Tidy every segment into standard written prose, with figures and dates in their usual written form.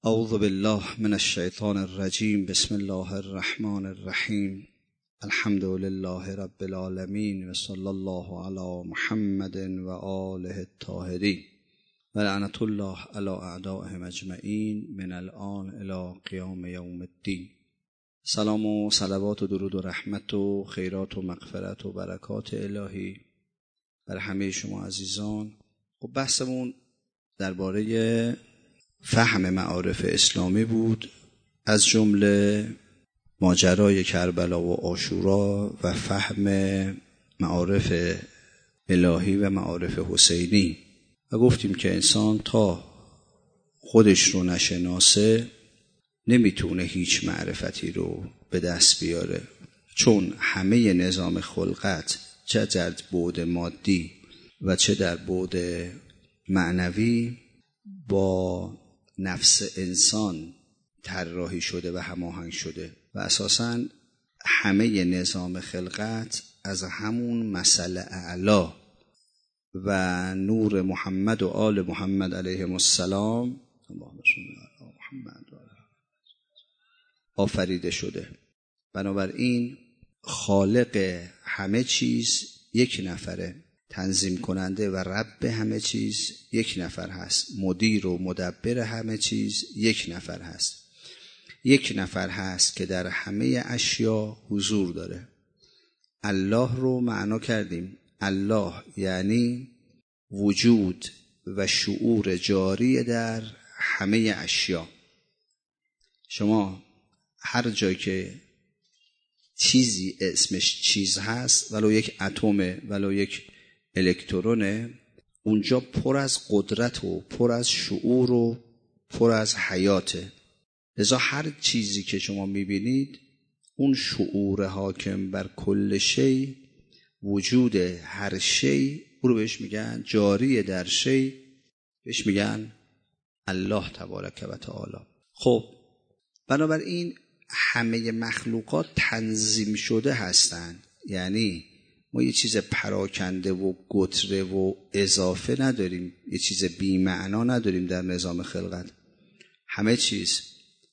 اعوذ بالله من الشیطان الرجیم. بسم الله الرحمن الرحیم. الحمد لله رب العالمین و صلی الله علی محمد و آله الطاهرین و لعنت الله علی اعدائهم اجمعین من الآن الی قیام یوم الدین. سلام و صلوات و درود و رحمت و خیرات و مغفرت و برکات الهی بر همه شما عزیزان. خب بحثمون درباره فهم معارف اسلامی بود، از جمله ماجرای کربلا و عاشورا و فهم معارف الهی و معارف حسینی. و گفتیم که انسان تا خودش رو نشناسه نمیتونه هیچ معرفتی رو به دست بیاره، چون همه نظام خلقت چه در بعد مادی و چه در بعد معنوی با نفس انسان طراحی شده و هماهنگ شده و اساساً همه نظام خلقت از همون مثل اعلی و نور محمد و آل محمد علیهم السلام آفریده شده. بنابراین خالق همه چیز یک نفره، تنظیم کننده و رب همه چیز یک نفر هست، مدیر و مدبر همه چیز یک نفر هست. یک نفر هست که در همه اشیا حضور داره. الله رو معنا کردیم. الله یعنی وجود و شعور جاری در همه اشیا. شما هر جای که چیزی اسمش چیز هست، ولو یک اتمه ولو یک الکترونه، اونجا پر از قدرت و پر از شعور و پر از حیاته. لذا هر چیزی که شما میبینید اون شعور حاکم بر کل شی، وجود هر شی، او رو بهش میگن جاری در شی، بهش میگن الله تبارک و تعالی. خب بنابراین همه مخلوقات تنظیم شده هستند، یعنی ما یه چیز پراکنده و گتره و اضافه نداریم، یه چیز بی معنا نداریم در نظام خلقت. همه چیز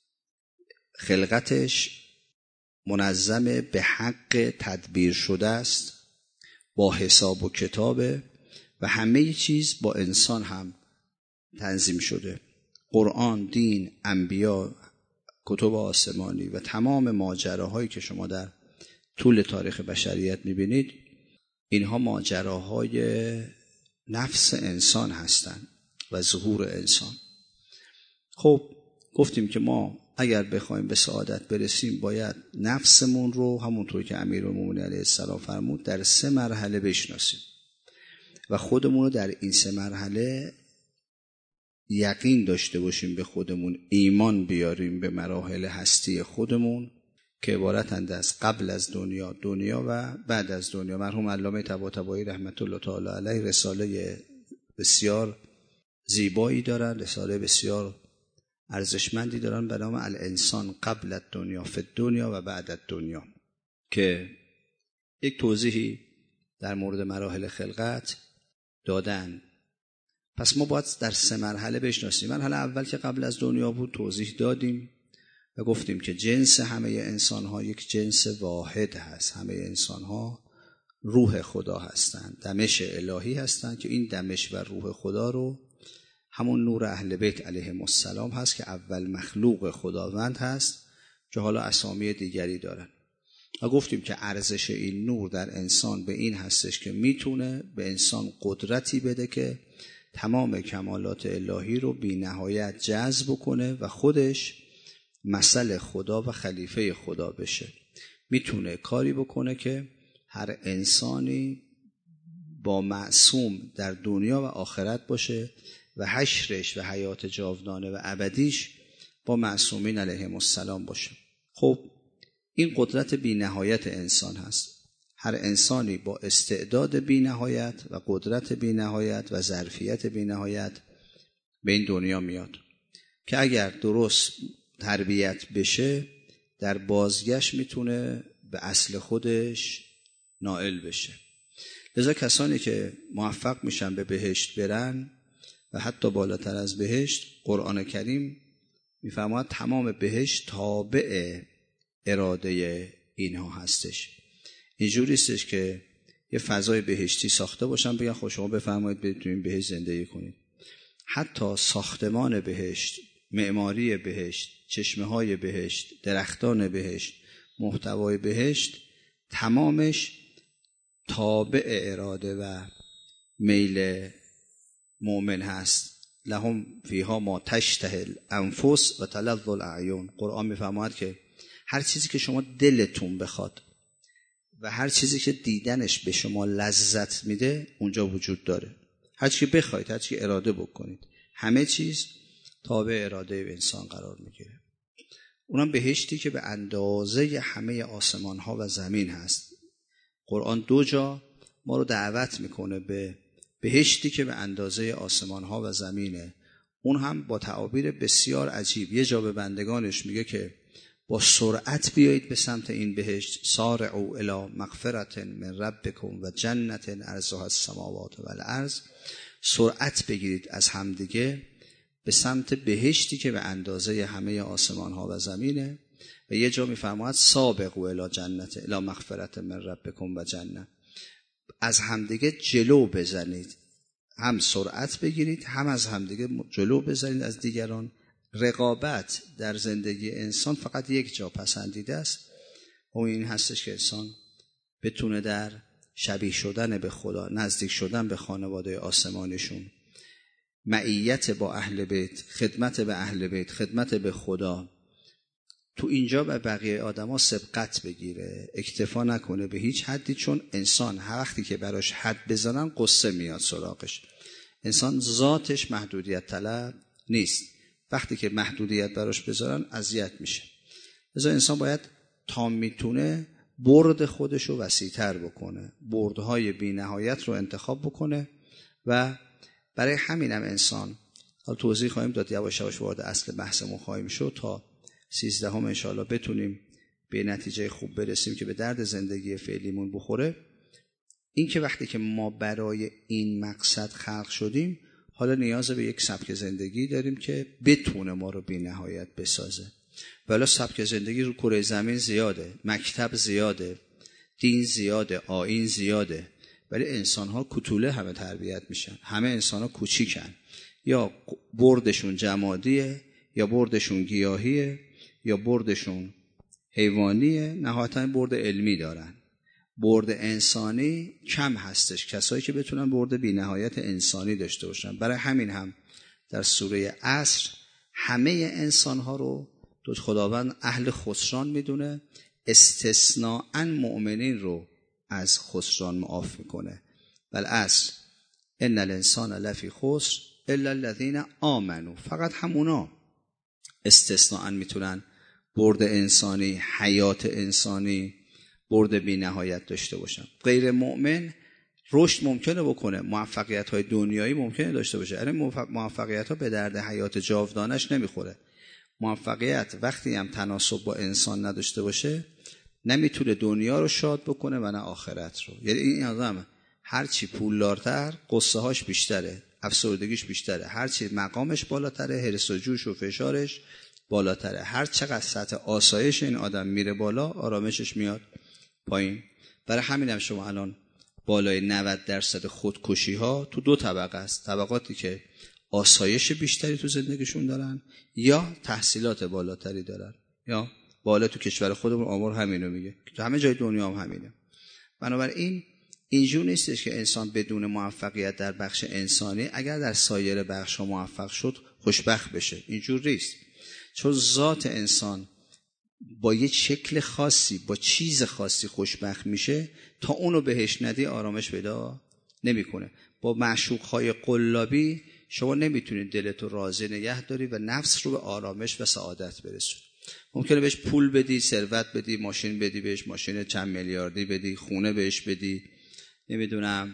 خلقتش منظم به حق تدبیر شده است، با حساب و کتابه و همه چیز با انسان هم تنظیم شده. قرآن، دین، انبیا، کتب آسمانی و تمام ماجراهایی که شما در طول تاریخ بشریت میبینید، اینها ماجراهای نفس انسان هستند و ظهور انسان. خب گفتیم که ما اگر بخوایم به سعادت برسیم باید نفسمون رو همونطور که امیرالمومنین علیه السلام فرمود در 3 مرحله بشناسیم و خودمون رو در این 3 مرحله یقین داشته باشیم به خودمون، ایمان بیاریم به مراحل هستی خودمون که عبارتند از قبل از دنیا، دنیا و بعد از دنیا. مرحوم علامه طباطبایی رحمت الله تعالی علیه رساله بسیار زیبایی دارن، رساله بسیار ارزشمندی دارن به نام الانسان قبل الدنیا فی الدنیا و بعد الدنیا، که یک توضیحی در مورد مراحل خلقت دادن. پس ما باید در 3 مرحله بشناسیم. مرحله اول که قبل از دنیا بود توضیح دادیم و گفتیم که جنس همه انسان ها یک جنس واحد هست. همه انسان ها روح خدا هستند، دمش الهی هستند که این دمش و روح خدا رو همون نور اهل بیت علیهم السلام هست که اول مخلوق خداوند هست، که حالا اسامی دیگری دارن. و گفتیم که ارزش این نور در انسان به این هستش که میتونه به انسان قدرتی بده که تمام کمالات الهی رو بی نهایت جذب کنه و خودش مثل خدا و خلیفه خدا بشه. میتونه کاری بکنه که هر انسانی با معصوم در دنیا و آخرت باشه و حشرش و حیات جاودانه و ابدیش با معصومین علیهم السلام باشه. خب این قدرت بی نهایت انسان هست. هر انسانی با استعداد بی نهایت و قدرت بی نهایت و ظرفیت بی نهایت به این دنیا میاد که اگر درست تربیت بشه در بازگشت میتونه به اصل خودش نائل بشه. لذا کسانی که موفق میشن به بهشت برن و حتی بالاتر از بهشت، قرآن کریم میفرماید تمام بهشت تابع اراده اینها هستش. اینجوری استش که یه فضای بهشتی ساخته باشن بگن خب شما بفرمایید برید تو این بهشت زندگی کنید. حتی ساختمان بهشت، معماری بهشت، چشمه‌های بهشت، درختان بهشت، محتوای بهشت، تمامش تابع اراده و میل مؤمن هست. لهم فیها ما تشتهی الانفس و تلظ الاعین. قرآن میفرماید که هر چیزی که شما دلتون بخواد و هر چیزی که دیدنش به شما لذت میده اونجا وجود داره. هر چی که بخواید، هر چی که اراده بکنید، همه چیز تابع اراده انسان قرار میگیره. اونم بهشتی که به اندازه همه آسمان ها و زمین هست. قرآن 2 جا ما رو دعوت میکنه به بهشتی که به اندازه آسمان ها و زمینه. اون هم با تعابیر بسیار عجیب. یه جا به بندگانش میگه که با سرعت بیایید به سمت این بهشت. سارعوا الی مغفرة من ربکم و جنة عرضها السماوات و الارض. سرعت بگیرید از همدیگه به سمت بهشتی که به اندازه همه آسمان ها و زمینه. و یه جا میفرماید سابقوا الی جنة الی مغفرة من ربکم و جنة. از همدیگه جلو بزنید، هم سرعت بگیرید هم از همدیگه جلو بزنید از دیگران. رقابت در زندگی انسان فقط یک جا پسندیده است و این هستش که انسان بتونه در شبیه شدن به خدا، نزدیک شدن به خانواده آسمانیشون، معیت با اهل بیت، خدمت به اهل بیت، خدمت به خدا، تو اینجا به بقیه آدما سبقت بگیره، اکتفا نکنه به هیچ حدی. چون انسان هر وقتی که براش حد بزنن قصه میاد سراغش. انسان ذاتش محدودیت طلب نیست. وقتی که محدودیت براش بذارن اذیت میشه. لذا انسان باید تا میتونه برد خودش رو وسیع‌تر بکنه، بردهای بی نهایت رو انتخاب بکنه. و برای همینم انسان، حالا توضیح خواهیم داد، یواش یواش وارد اصل بحثمون خواهیم شد تا 13 انشاءالله بتونیم به نتیجه خوب برسیم که به درد زندگی فعلیمون بخوره. این که وقتی که ما برای این مقصد خلق شدیم، حالا نیاز به یک سبک زندگی داریم که بتونه ما رو بی نهایت بسازه. ولی سبک زندگی رو کره زمین زیاده، مکتب زیاده، دین زیاده، آیین زیاده، ولی انسان‌ها کوتوله همه تربیت میشن. همه انسان‌ها کوچیکن، یا بردشون جمادیه، یا بردشون گیاهیه، یا بردشون حیوانیه، نهایتاً برد علمی دارن. برد انسانی کم هستش، کسایی که بتونن برد بی نهایت انسانی داشته باشن. برای همین هم در سوره عصر همه انسان‌ها رو خداوند اهل خسران میدونه، استثناءً مؤمنین رو از خسران معاف میکنه. والعصر ان الانسان لفی خسر الا الذین آمنوا. فقط همونا استثناءً میتونن برد انسانی، حیات انسانی، برد بی نهایت داشته باشن. غیر مؤمن رشد ممکنه بکنه، موفقیت‌های دنیایی ممکنه داشته باشه، اما موفقیت‌ها به درد حیات جاودانش نمیخوره. موفقیت وقتی هم تناسب با انسان نداشته باشه نمیتونه دنیا رو شاد بکنه و نه آخرت رو. یعنی این آدم هرچی پولدارتر قصه هاش بیشتره، افسردگیش بیشتره، هرچی مقامش بالاتره حرص و جوش و فشارش بالاتره، هر چقدر سطح آسایش این آدم میره بالا آرامشش میاد پایین. برای همین هم شما الان بالای 90% خودکشی ها تو 2 طبقه است. طبقاتی که آسایش بیشتری تو زندگیشون دارن یا تحصیلات بالاتری دارن، یا بالا تو کشور خودمون آمار همینو میگه، تو همه جای دنیا هم همینه. بنابراین اینجور نیستش که انسان بدون موفقیت در بخش انسانی اگر در سایر بخش ها موفق شد خوشبخت بشه. اینجور نیست. چون ذات انسان با یه شکل خاصی، با چیز خاصی خوشبخت میشه، تا اونو بهش ندی آرامش پیدا نمیکنه. با معشوقهای قلابی شما نمیتونید دلتو راضی نگه داری و نفس رو به آرامش و سعادت برسونی. ممکنه بهش پول بدی، ثروت بدی، ماشین بدی بهش، ماشین چند میلیاردی بدی، خونه بهش بدی، نمیدونم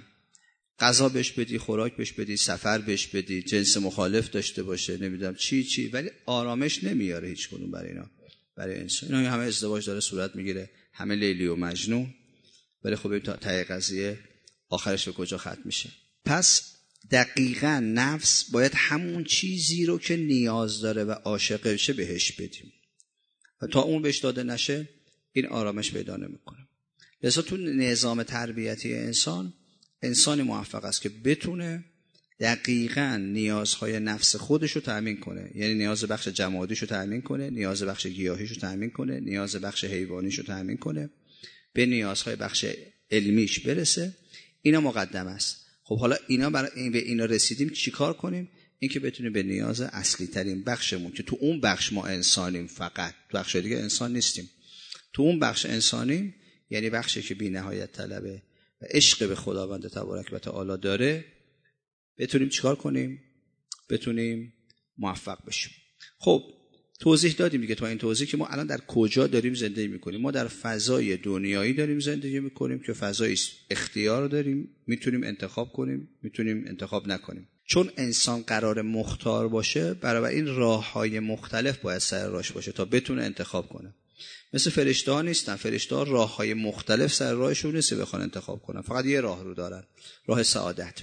غذا بهش بدی، خوراک بهش بدی، سفر بهش بدی، جنس مخالف داشته باشه، نمیدونم چی، ولی آرامش نمیاره هیچ کدوم برای اینا. برای انسان اینا همه ازدواج داره صورت میگیره، همه لیلی و مجنون، ولی خب این ته قضیه آخرش به کجا ختم میشه؟ پس دقیقاً نفس باید همون چیزی رو که نیاز داره و عاشقشه بهش بدیم و تا اون بهش داده نشه این آرامش پیدا نمیکنه. لذا تو نظام تربیتی انسانی موفق است که بتونه دقیقاً نیازهای نفس خودش رو تأمین کنه، یعنی نیاز بخش جمادیش رو تأمین کنه، نیاز بخش گیاهیش رو تأمین کنه، نیاز بخش حیوانیش رو تأمین کنه، به نیازهای بخش علمیش برسه. اینا مقدم است. خب حالا به اینا رسیدیم چیکار کنیم؟ این که بتونیم به نیاز اصلی ترین بخشمون که تو اون بخش ما انسانیم، فقط تو بخش دیگه انسان نیستیم، تو اون بخش انسانیم، یعنی بخشی که بی نهایت طلبه و عشق به خداوند تبارک و تعالی داره، بتونیم چیکار کنیم؟ بتونیم موفق بشیم. خب توضیح دادیم دیگه تو این توضیح که ما الان در کجا داریم زندگی میکنیم. ما در فضای دنیایی داریم زندگی میکنیم که فضای اختیار داریم، میتونیم انتخاب کنیم، میتونیم انتخاب نکنیم. چون انسان قرار مختار باشه، برای این راههای مختلف باید سر راهش باشه تا بتونه انتخاب کنه. مثل فرشته ها نیستن. فرشته ها راههای مختلف سر راهشون نیست بخوان انتخاب کنن، فقط یه راه رو دارن، راه سعادت.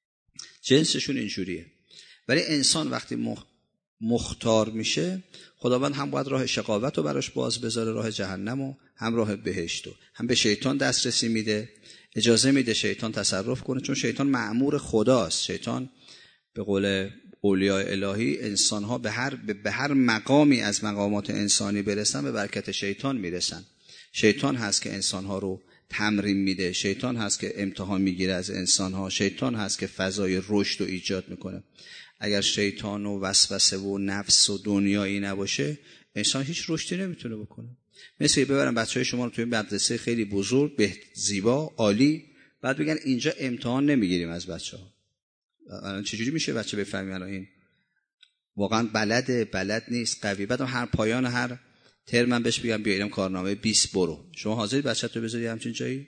جنسشون اینجوریه. ولی انسان وقتی مختار میشه، خداوند هم باید راه شقاوت رو براش باز بذاره، راه جهنم و هم راه بهشت رو. هم به شیطان دسترسی میده، اجازه میده شیطان تصرف کنه، چون شیطان مأمور خداست. شیطان به قول اولیاء الهی انسان‌ها به هر مقامی از مقامات انسانی برسن به برکت شیطان میرسن. شیطان هست که انسان‌ها رو تمرین میده، شیطان هست که امتحان میگیره از انسان‌ها، شیطان هست که فضای رشد رو ایجاد میکنه. اگر شیطان و وسوسه و نفس و دنیایی نباشه، انسان هیچ رشدی نمیتونه بکنه. مثل ببرن بچهای شما رو توی مدرسه خیلی بزرگ، زیبا، عالی، بعد بگن اینجا امتحان نمیگیریم از بچه‌ها. الان چجوری میشه بچه بفهمی الان این واقعا بلد نیست، قوی؟ بعد هر پایان هر ترم من بهش بگم بیا اینم کارنامه 20 برو، شما حاضری بچه‌تو بذاری همچین جایی؟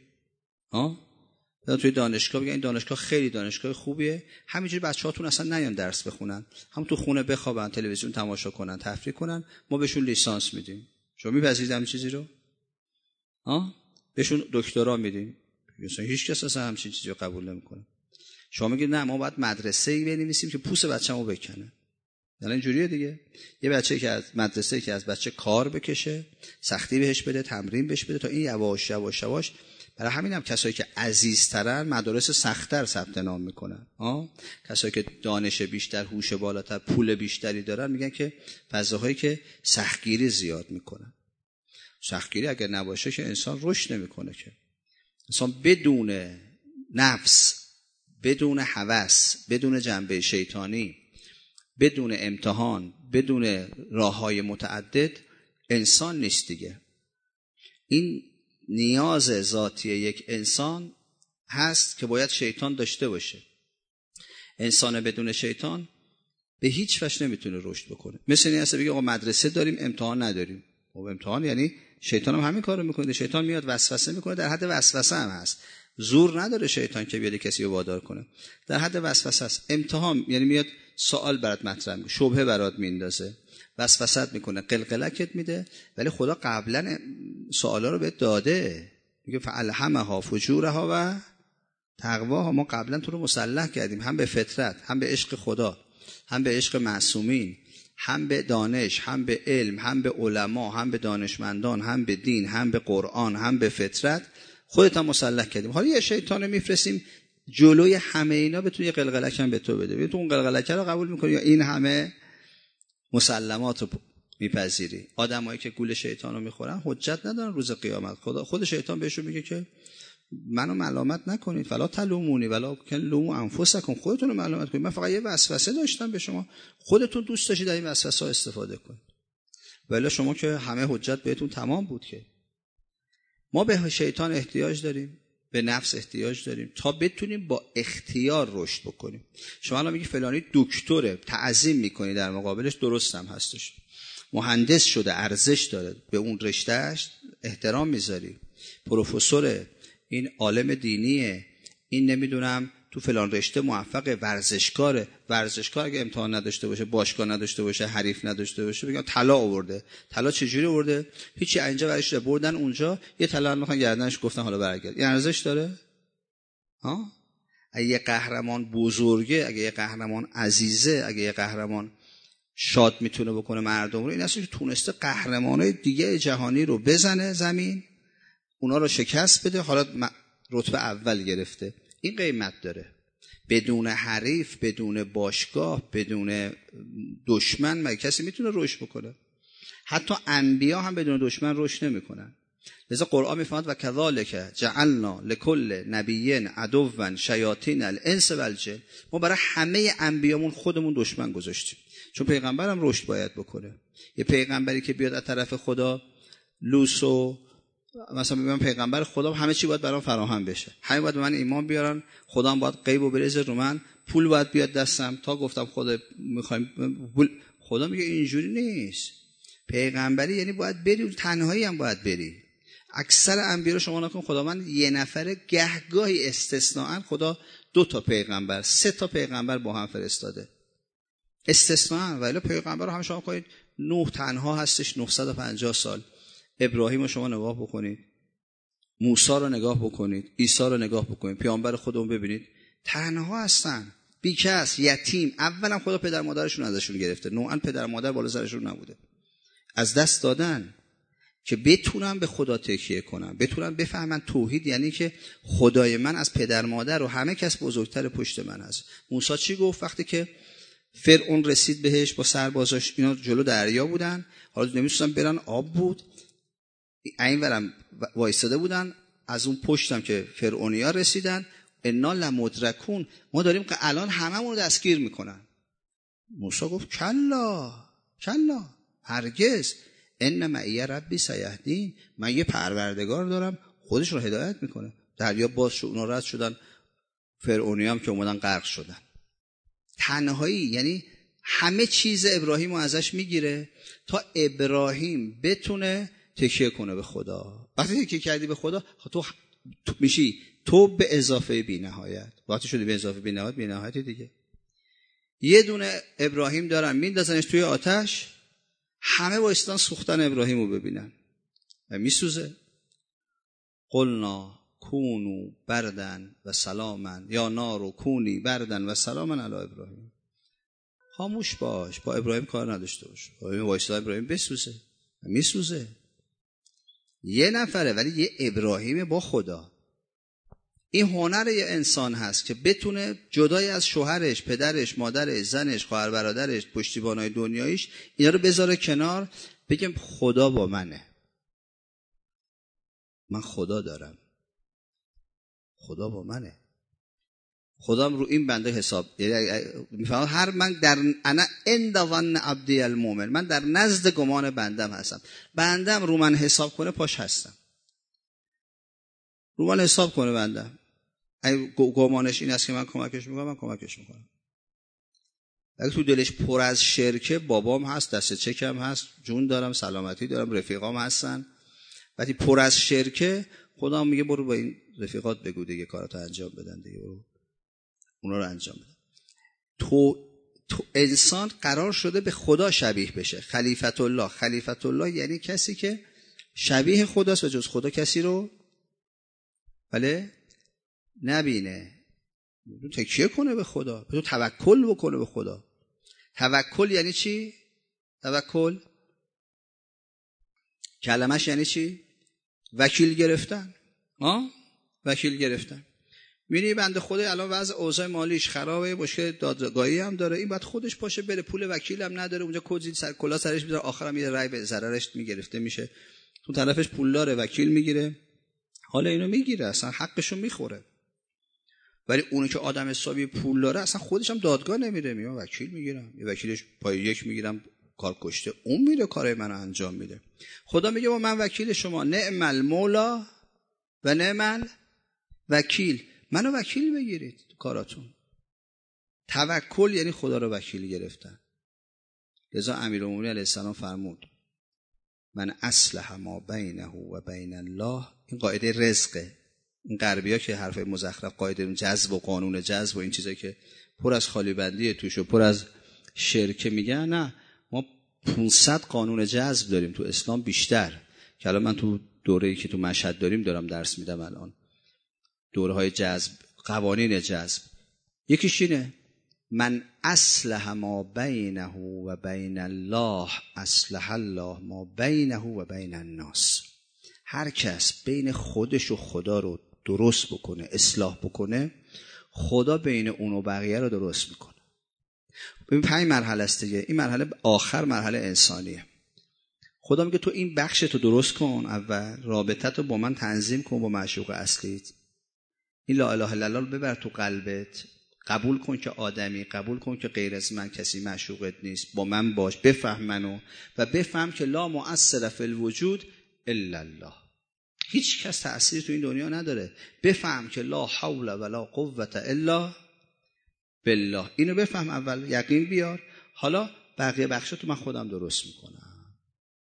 بعد توی دانشگاه بگن این دانشگاه خیلی دانشگاه خوبیه، همینجوری بچه‌هاتون اصلا نیان درس بخونن، هم تو خونه بخوابن، تلویزیون تماشا کنن، تفریح کنن، ما بهشون لیسانس میدیم. شما میپذیرید همین چیزی رو؟ بهشون دکترا میدیم. مثلا هیچ کس اصلا همچین چیزی رو قبول نمیکنه. شما میگید نه ما باید مدرسه‌ای بنویسیم که پوست بچه‌مو بکنه. یعنی اینجوریه دیگه. یه بچه‌ای که از مدرسه‌ای که از بچه کار بکشه، سختی بهش بده، تمرین بهش بده تا این یواش یواش. برای همین هم کسایی که عزیزترن مدارس سخت‌تر ثبت نام میکنن. کسایی که دانش بیشتر، هوش بالاتر، پول بیشتری دارن میگن که فضاهایی که سختگیری زیاد میکنن. سختگیری اگر نباشه که انسان رشد نمیکنه. که انسان بدون نفس، بدون هوس، بدون جنبه شیطانی، بدون امتحان، بدون راههای متعدد انسان نیست دیگه. این نیاز ذاتی یک انسان هست که باید شیطان داشته باشه. انسان بدون شیطان به هیچ وجه نمیتونه رشد بکنه. مثل این هست بگه آقا مدرسه داریم امتحان نداریم. خب امتحان یعنی شیطان هم همین کارو میکنه. شیطان میاد وسوسه میکنه، در حد وسوسه هم هست. زور نداره شیطان که بیاد کسی رو وادار کنه، در حد وسوسه است. امتحان یعنی میاد سوال برات مطرح میکنه، شبهه برات میندازه، وسوسه‌ت میکنه، قلقلکت میده. ولی خدا قبلا سوالا رو بهت داده، میگه فالهمها فجورها و تقواها. ما قبلا تو رو مسلح کردیم، هم به فطرت، هم به عشق خدا، هم به عشق معصومین، هم به دانش، هم به علم، هم به علما، هم به دانشمندان، هم به دین، هم به قرآن، هم به فطرت. خودت هم مسلح کردیم. حالا یه شیطان میفرستیم جلوی همه اینا بتونه یه قلقلک هم به تو بده. ببین تو اون قلقلک رو قبول میکنی یا این همه مسلمات رو میپذیری؟ آدمایی که گول شیطان رو میخورن حجت ندارن روز قیامت. خود شیطان بهشون میگه که منو ملامت نکنید، فلا تلومونی ولکن لوموا انفسکم، خودتون رو ملامت کنید، من فقط یه وسوسه داشتم به شما، خودتون دوست داشتید از این وسوسه ها استفاده کنید، ولی شما که همه حجت بهتون تمام بود. که ما به شیطان احتیاج داریم، به نفس احتیاج داریم تا بتونیم با اختیار رشد بکنیم. شما الان میگی فلانی دکتره، تعظیم میکنی در مقابلش، درست هم هستش، مهندس شده، ارزش داره، به اون رشتهش احترام میذاری، پروفسور، این عالم دینیه، این نمیدونم تو فلان رشته موفق، ورزشکار اگه امتحان نداشته باشه، باشگاه نداشته باشه، حریف نداشته باشه، بگم طلا آورده. طلا چجوری آورده؟ هیچی، اینجا برش بردن اونجا یه طلا انداختن گردنش، گفتن حالا برگرد. این ارزش داره؟ اگه یه قهرمان بزرگه، اگه یه قهرمان عزیزه، اگه یه قهرمان شاد میتونه بکنه مردم رو، این اصلا که تونسته قهرمانای دیگه جهانی رو بزنه زمین، اونا رو شکست بده، حالا رتبه اول گرفته. این قیمت داره. بدون حریف، بدون باشگاه، بدون دشمن مگه کسی میتونه رشد بکنه؟ حتی انبیا هم بدون دشمن رشد نمیکنن. لذا قرآن میفرماد و کذالک جعلنا لکل نبی عدوا شیاطین الانس والجن. ما برای همه انبیامون خودمون دشمن گذاشتیم، چون پیغمبرم رشد باید بکنه. یه پیغمبری که بیاد از طرف خدا لوسو مثلا بگم پیغمبر خدا، همه چی باید برام فراهم بشه، همه باید به من ایمان بیارن، خدا هم باید غیب و بریزه رو من، پول باید بیاد دستم تا گفتم خدا میخوایم پول. خدا میگه اینجوری نیست. پیغمبری یعنی باید بری، تنهایی هم باید بری. اکثر انبیا رو شما نکن، خدا من یه نفره، گهگاهی استثناءً خدا 2 تا پیغمبر 3 تا پیغمبر با هم فرستاده استثناءً. ولی پیغمبر رو هم شما کنید نوح تنها هستش 950 سال. ابراهیم رو شما نگاه بکنید، موسی رو نگاه بکنید، عیسی رو نگاه بکنید، پیامبر خودمون ببینید تنها هستن، بیکس، یتیم. اولا خدا پدر مادرشون ازشون گرفته، نوعا پدر مادر بالا سرشون نبوده، از دست دادن که بتونن به خدا تکیه کنن، بتونن بفهمن توحید یعنی که خدای من از پدر مادر و همه کس بزرگتر پشت من هست. موسی چی گفت وقتی که فرعون رسید بهش با سربازاش؟ اینا جلو دریا بودن، حالا نمی‌تونستن برن، آب بود، اینورم وایساده بودن، از اون پشتم که فرعونیا رسیدن، انا لمدرکون، ما داریم که الان هممون رو دستگیر میکنن. موسی گفت کلا هرگز، ان معی ربی سیهدین، من یه پروردگار دارم خودش رو هدایت میکنه. دریا باز شد، اونا رد شدن، فرعونیا هم که اومدن غرق شدن. تنهایی یعنی همه چیز ابراهیم رو ازش میگیره تا ابراهیم بتونه تکیه کنه به خدا. وقتی تکیه کردی به خدا تو میشی تو به اضافه بی نهایت. وقتی شدی به اضافه بی نهایت دیگه. یه دونه ابراهیم دارن میندازنش توی آتش، همه وایستان سوختن ابراهیم رو ببینن و میسوزه. قلنا کونو بردن و سلامن یا نارو کونی بردن و سلامن علی ابراهیم. خاموش باش، با ابراهیم کار نداشته باش. ابراهیم بسوزه، میسوزه. یه نفره ولی یه ابراهیم با خدا. این هنر یه انسان هست که بتونه جدای از شوهرش، پدرش، مادرش، زنش، خواهر برادرش، پشتیبانای دنیاییش، اینا رو بذاره کنار، بگم خدا با منه، من خدا دارم، خدا با منه، خدام رو این بنده حساب، یعنی میفهمم هر من در انا عند ظن عبدی المؤمن، من در نزد گمان بندم هستم، بندم رو من حساب کنه پاش هستم، رو من حساب کنه بندم، اگه گمانش این است که من کمکش میکنم، من کمکش میکنم. اگه تو دلش پر از شرکه، بابام هست، دست چکم هست، جون دارم، سلامتی دارم، رفیقام هستن، وقتی پر از شرکه، خدا میگه برو با این رفیقات بگو دیگه کاراتو انجام بدن دیگه، برو اونا رو انجام بدن. تو انسان قرار شده به خدا شبیه بشه. خلیفت الله یعنی کسی که شبیه خداست و جز خدا کسی رو بله نبینه. تکیه کنه به خدا، تو توکل بکنه به خدا. توکل یعنی چی؟ توکل کلمش یعنی چی؟ وکیل گرفتن. وکیل گرفتن. می‌بینی بنده خدا الان وضع اوضاع مالیش خرابه، مشکل دادگاهی هم داره، این بعد خودش پاشه بره، پول وکیل هم نداره، اونجا کجی سر کلا سرش میذاره، آخرام یه رای به ضررش میگرفته میشه، تو طرفش پولدار وکیل میگیره، حالا اینو میگیره، اصلا حقشو میخوره. ولی اونی که آدم حسابی پول داره اصلا خودش هم دادگاه نمیره، میگه وکیل میگیرم، یه وکیلش پای یک میگیرم، کار کشته، اون میره کارای منو انجام میده. خدا میگه من وکیل شما، نعم المولا و نعم الوکیل، منو وکیل بگیرید تو کاراتون. توکل یعنی خدا رو وکیل گرفتن. لذا امیرالمومنین علیه السلام فرمود من اصلح ما بینه و بین الله، این قاعده رزقه. این غربی‌ها که حرف مزخرف، قاعده جذب و قانون جذب و این چیزایی که پر از خالی بندی توش و پر از شرکه میگن، نه، ما 500 قانون جذب داریم تو اسلام بیشتر، که الان من تو دوره‌ای که تو مشهد داریم دارم درس میدم الان، دوره‌های جذب قوانین جذب. یکیش اینه من اصلح ما بینه و بین الله اصلح الله ما بینه و بین الناس. هر کس بین خودش و خدا رو درست بکنه، اصلاح بکنه، خدا بین اون و بقیه رو درست میکنه. ببین 5 مرحله است دیگه. این مرحله آخر مرحله انسانیه. خدا میگه تو این بخش تو درست کن، اول رابطت رو با من تنظیم کن، با معشوق اصلیت. این لا اله الا الله رو ببر تو قلبت، قبول کن که آدمی، قبول کن که غیر از من کسی معشوقت نیست، با من باش، بفهم منو و بفهم که لا مؤثر فی الوجود الا الله. هیچ کس تأثیر تو این دنیا نداره. بفهم که لا حول ولا قوة الا بالله. اینو بفهم اول، یقین بیار. حالا بقیه بخشاتو من خودم درست میکنم،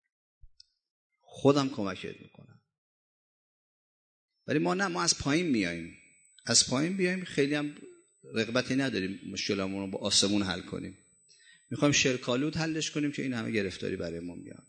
خودم کمکت میکنم. ولی ما از پایین میاییم، از پایین بیایم، خیلی هم رغبتی نداریم مشکلمون رو با آسمون حل کنیم. میخوایم شرکالود حلش کنیم که این همه گرفتاری برای ما میاد.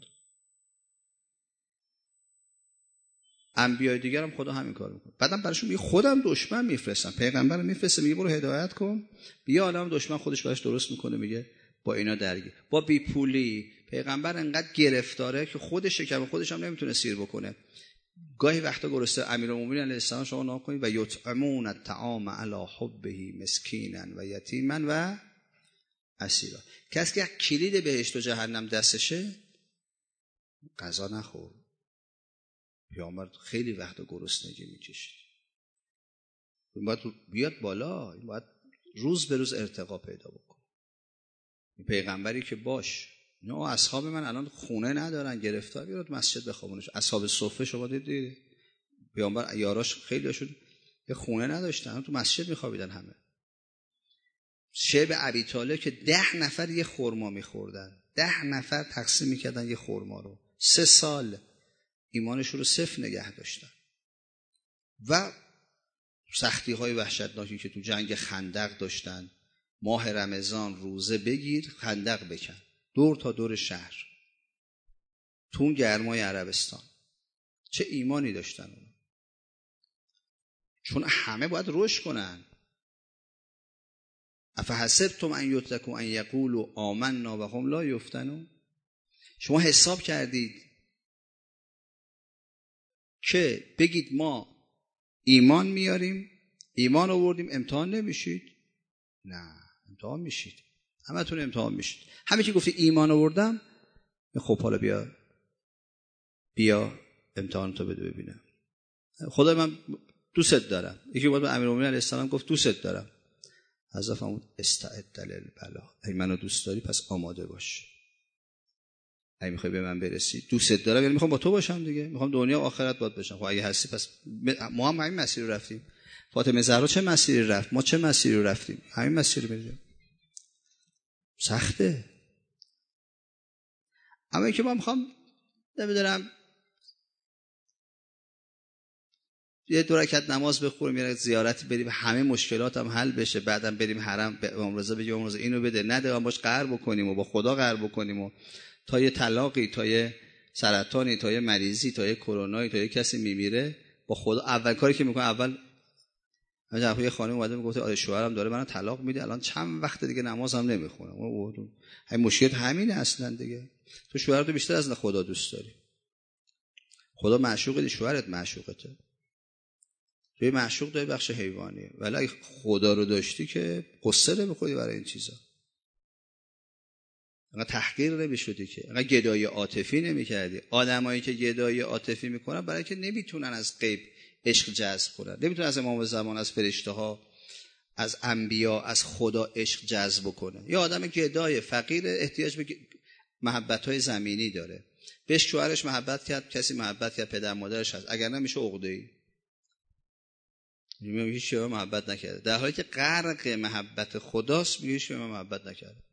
انبیای دیگر هم خدا همین کار میکنه. بعدم براشون میگه خودم دشمن میفرستم، پیغمبر رو میفرسته، میگه برو هدایت کن، بیا عالم دشمن خودش براش درست میکنه، میگه با اینا درگیر. با بیپولی پیغمبر انقدر گرفتاره که خودش شکم خودش هم نمیتونه سیر بکنه. گاهی وقتا گرسنه، امیرالمومنین علیه السلام شما نگاه کنید و یطعمون الطعام علی حبه مسکینا و یتیما و اسیرا. کسی که کلید بهشت و جهنم دستشه غذا نخور. پیامبر خیلی وقتا گرسنگی میکشید. این باید بیاد بالا، این باید روز به روز ارتقا پیدا بکنه. این پیغمبری که باش، نه اصحاب من الان خونه ندارن، گرفتار، بیاد مسجد بخوابونش. اصحاب صفه شما دیدید پیامبر یاراش خیلیشون یه خونه نداشتن، تو مسجد میخوابیدن همه. شعب ابی طالب که 10 نفر یه خرما میخوردن، 10 نفر تقسیم میکردن یه خرما رو، 3 سال ایمانشون رو صفر نگه داشتن. و سختی های وحشتناکی که تو جنگ خندق داشتن، ماه رمضان روزه بگیر خندق بکن، دور تا دور شهر، تو اون گرمای عربستان. چه ایمانی داشتن اون. چون همه باید رشد کنن. افحسبتم ان یترکوا ان یقولوا آمنا و هم لا یفتنون. شما حساب کردید که بگید ما ایمان میاریم، ایمان آوردیم، امتحان نمیشید؟ نه، امتحان میشید، همتون امتحان میشید. همه که گفتی ایمان آوردم، خب حالا بیا امتحان تو بده ببینم. خدا من دوست دارم. یکی بود امیرالمومنین علیه السلام گفت دوست دارم. حضرت فرمود استعد للبلا. اگه منو دوست داری پس آماده باش. اگه میخوای به من برسی، دوست دارم یعنی میخوام با تو باشم دیگه، میخوام دنیا و آخرت باهات باشم. خب اگه هستی پس ما هم همین مسیر رو رفتیم. فاطمه زهرا چه مسیری رفت، ما چه مسیری رو رفتیم، همین مسیر رو میریم. سخته. اما اینکه ما میخوام نمیدونم یه 2 رکعت نماز بخونیم، یه زیارتی بریم، همه مشکلاتم حل بشه، بعدم بریم حرم به امام رضا بگیم امام رضا اینو بده، نده، باش قهر بکنیم و با خدا قهر بکنیم و تا یه طلاقی، تا یه سرطانی، تا یه مریضی، تا یه کرونایی، تا یه کسی میمیره، با خدا اول کاری که میکنه، اول یه خانم اومده میگفت آره شوهرم داره منو طلاق میده، الان چند وقت دیگه نمازم نمیخونه. همین مشکل همینه اصلا دیگه. تو شوهرت بیشتر از خدا دوست داری. خدا معشوقه، شوهرت معشوقته. توی معشوق داری بخش حیوانیه، ولی اگه خدا رو داشتی که قصه نمیخوری برای این چیزا، انقدر تحقیر نمیشدی، که انقدر گدایی عاطفی نمیکردی. آدمایی که گدایی عاطفی میکنن برای که نمیتونن از غیب عشق جذب کنن، نمیتونن از امام زمان، از فرشته ها، از انبیا، از خدا عشق جذب کنه. یه آدم گدای فقیر احتیاج به محبت‌های زمینی داره. بهش شوهرش محبت کرد، کسی محبت کرد، پدر مادرش هست، اگر نمیشه عقده‌ای. میگه هیچ به محبت نکرده، در حالی که غرق محبت خداست. میگه هیچ به محبت نکرده.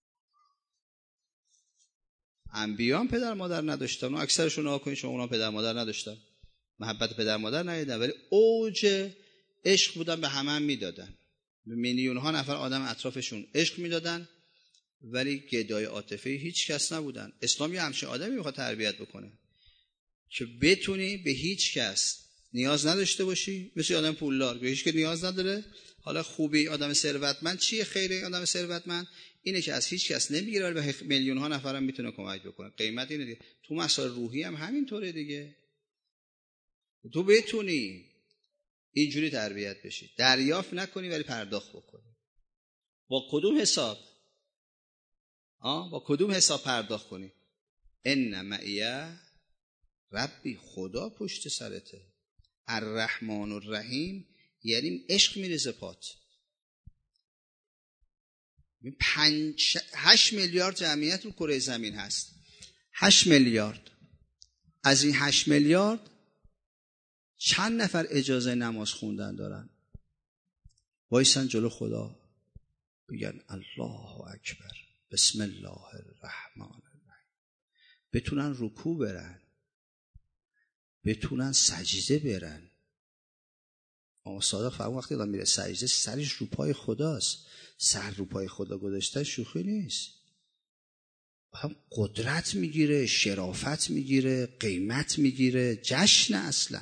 انبیا هم پدر مادر نداشتن، و اکثرشون آقایون شما اونا پدر مادر نداشتن، محبت پدر مادر ندیدن، ولی اوج عشق بودن، به همه هم میدادن، به میلیون ها نفر آدم اطرافشون عشق میدادن، ولی گدای عاطفی هیچ کس نبودن. اسلام یه همچین آدمی میخواد تربیت بکنه که بتونی به هیچ کس نیاز نداشته باشی، مثل آدم پولدار که هیچ که نیاز نداره. حالا خوبی آدم ثروتمند چیه؟ خیره آدم ثروتمند اینه که از هیچ کس نمیگیره ولی به میلیون ها نفرم میتونه کمک بکنه. قیمت اینه دیگه. تو مسائل روحی هم همینطوره دیگه. تو بتونی اینجوری تربیت بشی، دریافت نکنی ولی پرداخت بکنی. با کدوم حساب؟ با کدوم حساب پرداخت کنی؟ ان معی ربی، خدا پشت سرته. الرحمن الرحیم، یعنی عشق میریزه پات. 8 میلیارد جمعیت رو کره زمین هست. 8 میلیارد. از این 8 میلیارد چند نفر اجازه نماز خوندن دارن؟ وایسن جلو خدا بگن الله اکبر بسم الله الرحمن الرحیم، بتونن رکوع برن، بتونن سجده برن. آقا صادق فرمود وقتی آدم میره سجده سرش رو پای خداست. سر رو پای خدا گذاشتن شوخی نیست. هم قدرت میگیره، شرافت میگیره، قیمت میگیره، جشن. اصلا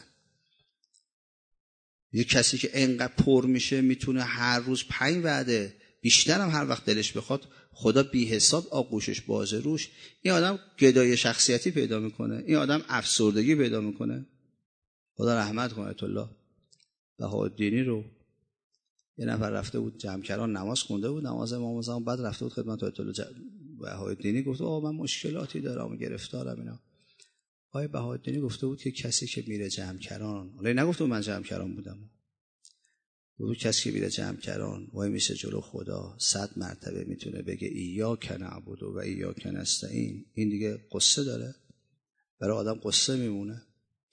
یه کسی که انقدر پر میشه میتونه هر روز 5 وعده بیشتر هم هر وقت دلش بخواد خدا بی حساب آغوشش بازه روش. این آدم گدای شخصیتی پیدا میکنه، این آدم افسردگی پیدا میکنه. خدا رحمت کنه آیت الله بهاءالدینی رو. یه نفر رفته بود جمعکران نماز خونده بود، نماز امام زمان، بعد رفته بود خدمت آیت الله بهاءالدینی، گفت من مشکلاتی دارم، گرفتارم اینا. آقای بهاءالدینی گفته بود که کسی که میره جمعکران، حالا نگفته من جمعکران بودم، گفت کسی که میره جمعکران وای میشه جلو خدا 100 مرتبه میتونه بگه ایاک نعبد و ایاک نستعین. این دیگه قصه داره؟ برای آدم قصه میمونه.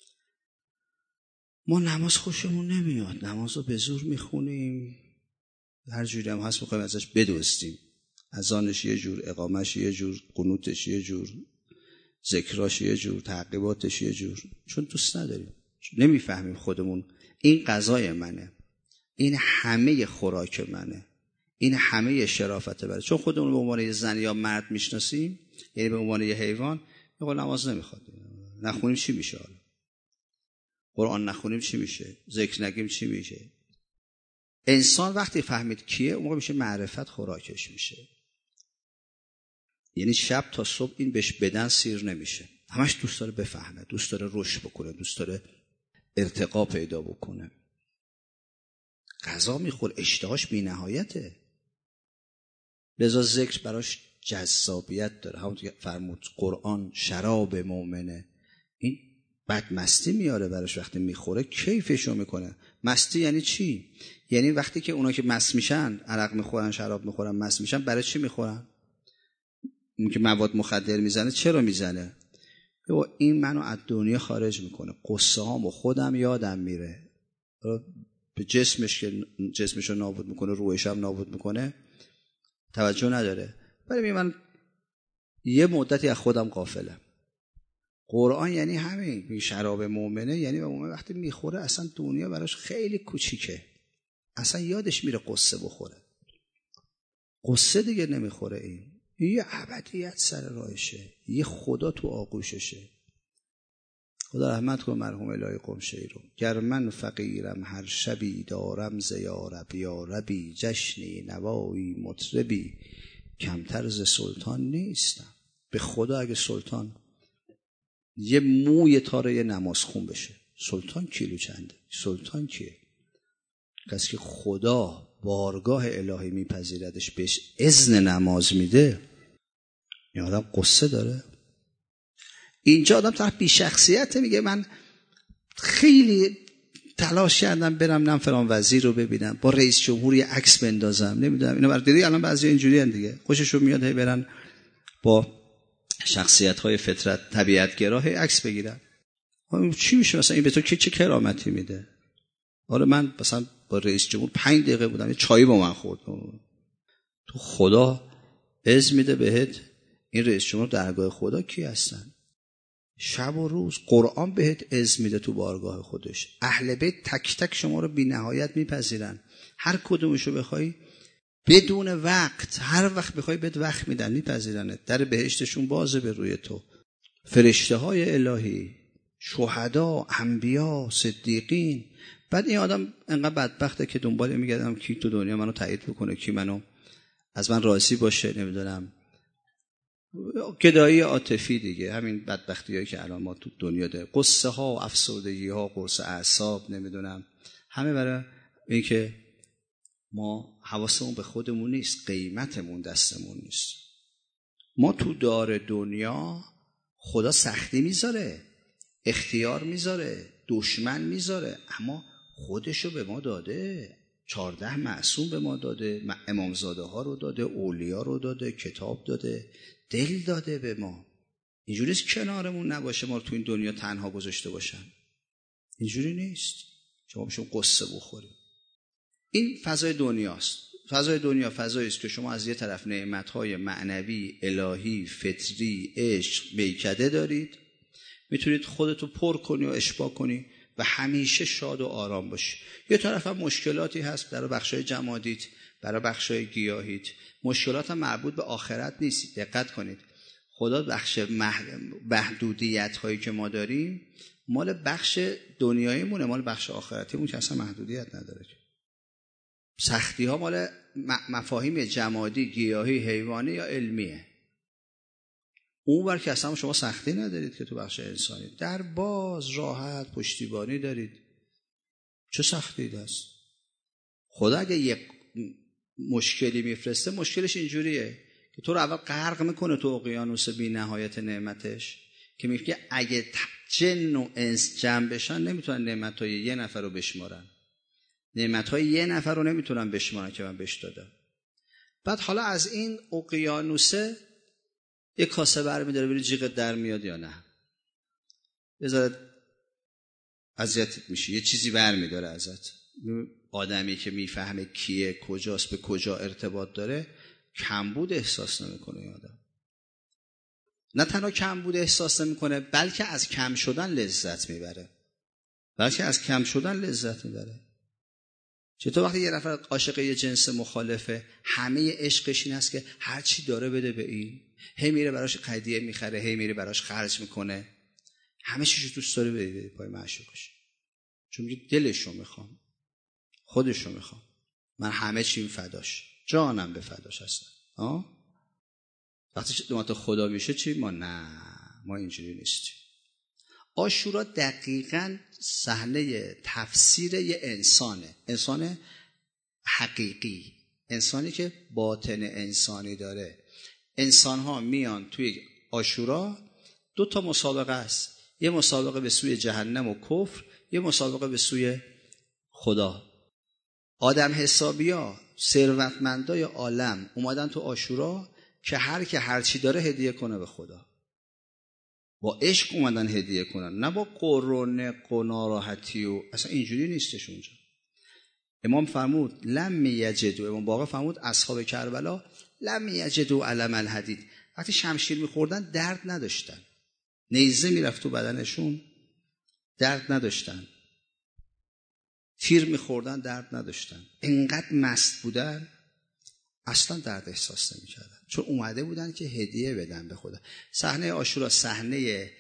ما نماز خوشمون نمیاد، نماز رو به زور میخونیم، هر جوری هم هست میخوایم ازش بدوستیم. اذانش یه جور، اقامش یه جور، قنوتش یه جور، ذکراش یه جور، تعقیباتش یه جور، چون دوست نداریم، نمیفهمیم خودمون این غذای منه، این همه خوراک منه، این همه شرافت منه. چون خودمون به عنوان یه زن یا مرد میشناسیم، یعنی به عنوان یه حیوان، میگه نماز نمیخواد، نخونیم چی میشه؟ حالا قرآن نخونیم چی میشه؟ ذکر نگیم چی میشه؟ انسان وقتی فهمید کیه، اون موقع میشه معرفت خوراکش میشه. یعنی شب تا صبح این بهش بدن سیر نمیشه، همش دوست داره بفهمه، دوست داره رشد بکنه، دوست داره ارتقا پیدا بکنه. غذا میخور، اشتهاش بی نهایته، لذا ذکر براش جذابیت داره. همونطور که فرمود قرآن شراب مؤمنه. این بعد مستی میاره براش، وقتی میخوره کیفشو میکنه. مستی یعنی چی؟ یعنی وقتی که اونا که مست میشن، عرق میخورن، شراب میخورن، مست میشن، برای چی میخورن؟ اون که مواد مخدر میزنه چرا میزنه؟ این منو از دنیا خارج میکنه، قصه هامو خودم یادم میره. به جسمش که جسمشو نابود میکنه، روحش هم نابود میکنه، توجه نداره. ولی من یه مدتی از خودم غافلم. قرآن یعنی همین، شراب مؤمنه، یعنی مؤمن وقتی میخوره اصلا دنیا براش خیلی کوچیکه، اصلا یادش میره قصه بخوره، قصه دیگه نمیخوره. این یه ابدیت سر راهشه، یه خدا تو آغوششه. خدا رحمت کنه مرحوم الهی قمشه‌ای رو. گر من فقیرم هر شبی، دارم ز یارب یاربی، جشنی نوایی مطربی، کمتر ز سلطان نیستم. به خدا اگه سلطان یه موی تاره یه نماز خون بشه، سلطان کیلو چنده؟ سلطان کیه؟ کسی که خدا بارگاه الهی میپذیردش، بهش اذن نماز میده، این آدم قصه داره. اینجا آدم طرف بی شخصیته، میگه من خیلی تلاش کردم برم فلان وزیر رو ببینم، با رئیس جمهور یه عکس بندازم، نمیدونم اینا برای دیدی. الان بعضی اینجوری ان دیگه، خوششون میاد هی برن با شخصیت‌های فطرت طبیعت‌گرا هی عکس بگیرن. چی میشه مثلا؟ این به تو چه کرامتی میده؟ آره من مثلا با رئیس جمهور 5 دقیقه بودم، یه چایی با من خورد. تو خدا اذن میده بهت، این رئیس جمهور درگاه خدا کی هستن؟ شب و روز قرآن بهت اذن میده تو بارگاه خودش. اهل بیت تک تک شما رو بی نهایت میپذیرن، هر کدومشو بخوای بدون وقت، هر وقت بخوای بهت وقت میدن، میپذیرنت. در بهشتشون بازه به روی تو. فرشته های الهی شهدا، انبیا، صدیقین. بعد این آدم انقدر بدبخته که دنبال میگردم کی تو دنیا منو تایید بکنه، کی منو از من راضی باشه، نمیدونم گدایی عاطفی دیگه، همین بدبختیایی که الان ما تو دنیا داریم، قصه ها، افسردگی ها، قرص اعصاب، نمیدونم، همه برای این که ما حواسمون به خودمون نیست، قیمتمون دستمون نیست. ما تو دار دنیا خدا سختی میذاره، اختیار میذاره، دشمن میذاره، اما خودشو به ما داده. 14 معصوم به ما داده، امامزاده ها رو داده، اولیا رو داده، کتاب داده، دل داده به ما. اینجوری نیست کنارمون نباشه، ما رو تو این دنیا تنها گذاشته باشن. اینجوری نیست شما بشون قصه بخوریم. این فضای دنیاست. فضای دنیا فضایی است که شما از یه طرف نعمت‌های معنوی، الهی، فطری، عشق، میکده دارید، میتونید خودتو پر کنی و اشباع کنی و همیشه شاد و آرام باشی. یه طرف هم مشکلاتی هست برای بخشای جمادیت، برای بخشای گیاهیت. مشکلات هم مربوط به آخرت نیست. دقت کنید، خدا بخش محدودیت هایی که ما داریم مال بخش دنیاییمونه، مال بخش آخرتیمون که اصلا محدودیت نداره. سختی ها مال مفاهیم جمادی، گیاهی، حیوانی یا علمیه. اون ور که اصلا شما سختی ندارید که تو بخش انسانی در باز راحت پشتیبانی دارید. چه سختی هست؟ خدا اگه یک مشکلی میفرسته، مشکلش اینجوریه که تو رو اول غرق میکنه تو اقیانوس بی نهایت نعمتش، که میگه اگه جن و انس جمع بشن نمیتونن نعمتهای یه نفر رو بشمارن، نعمتهای یه نفر رو نمیتونن بشمارن که من بهش دادم. بعد حالا از این اقیانوسه یه کاسه برمی‌داره، ببین جیغت در میاد یا نه. بذارت اذیتت میشه، یه چیزی برمی‌داره ازت. آدمی که میفهمه کیه، کجاست، به کجا ارتباط داره، کمبود احساس نمیکنه. این آدم نه تنها کمبود احساس نمیکنه، بلکه از کم شدن لذت میبره. چطور وقتی یه نفر عاشق یه جنس مخالفه، همه عشقش این است که هر چی داره بده به این، هی میره براش هدیه میخره، هی میره براش خرج میکنه، همه چیزو دوست داره بده پای معشوقش، چون میگه دلشو میخوام، خودشو میخوام، من همه چیم فداش، جانم به فداش هستم. وقتی دو خدا میشه چی؟ ما اینجوری نیستیم. عاشورا دقیقاً صحنه تفسیر یه انسان حقیقی، انسانی که باطن انسانی داره. انسان ها میان توی عاشورا، 2 مسابقه است، یه مسابقه به سوی جهنم و کفر، یه مسابقه به سوی خدا. آدم حسابیا، ثروتمندای عالم اومدن تو عاشورا که هر چی داره هدیه کنه به خدا. با عشق اومدن هدیه کنن، نه با قرنق و ناراحتی و اصلا اینجوری نیستش اونجا. امام فرمود لم یجدوا، امام باقر فرمود اصحاب کربلا لم یجدوا علم الحدید، وقتی شمشیر میخوردن درد نداشتن، نیزه میرفت تو بدنشون درد نداشتن، تیر میخوردن درد نداشتن، انقدر مست بودن اصلا درد احساس نمی‌کردن، چون اومده بودن که هدیه بدن به خدا. صحنه عاشورا صحنه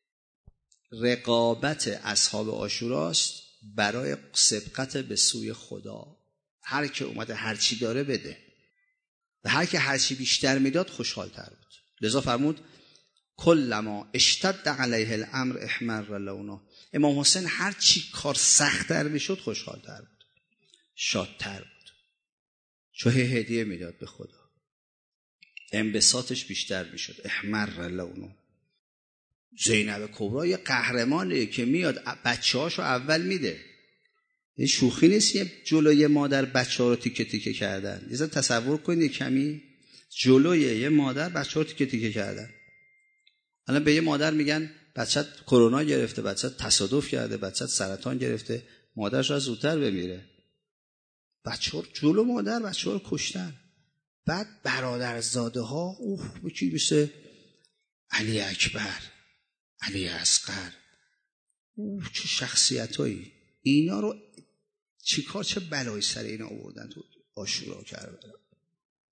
رقابت اصحاب عاشوراست برای سبقت به سوی خدا. هر که اومده هر چی داره بده و هر که هر چی بیشتر میداد خوشحال‌تر بود. لذا فرمود کلما اشتد علیه الامر احمر لونه. امام حسین هر چی کار سخت‌تر میشد خوشحال‌تر بود، شادتر بود، چون هدیه میداد به خدا، انبساطش بیشتر میشد. احمر لونه. زینب کبرا یه قهرمانه که میاد بچه‌هاشو اول میده. این شوخی نیست یه جلوی مادر بچه‌ها رو تیکه تیکه کردن. یه تصور کنید کمی جلوی یه مادر بچه‌ها رو تیکه تیکه کردن. الان به یه مادر میگن بچه‌ت کرونا گرفته، بچه‌ت تصادف کرده، بچه‌ت سرطان گرفته، مادرش از زودتر بمیره. بچه‌ها جلو مادر بچه‌ها رو کشتن. بعد برادرزاده ها کی مثل علی اکبر، علی اصغر، چه شخصیتایی، اینا رو چه بلایی سر اینا آوردن تو عاشورا کربلا.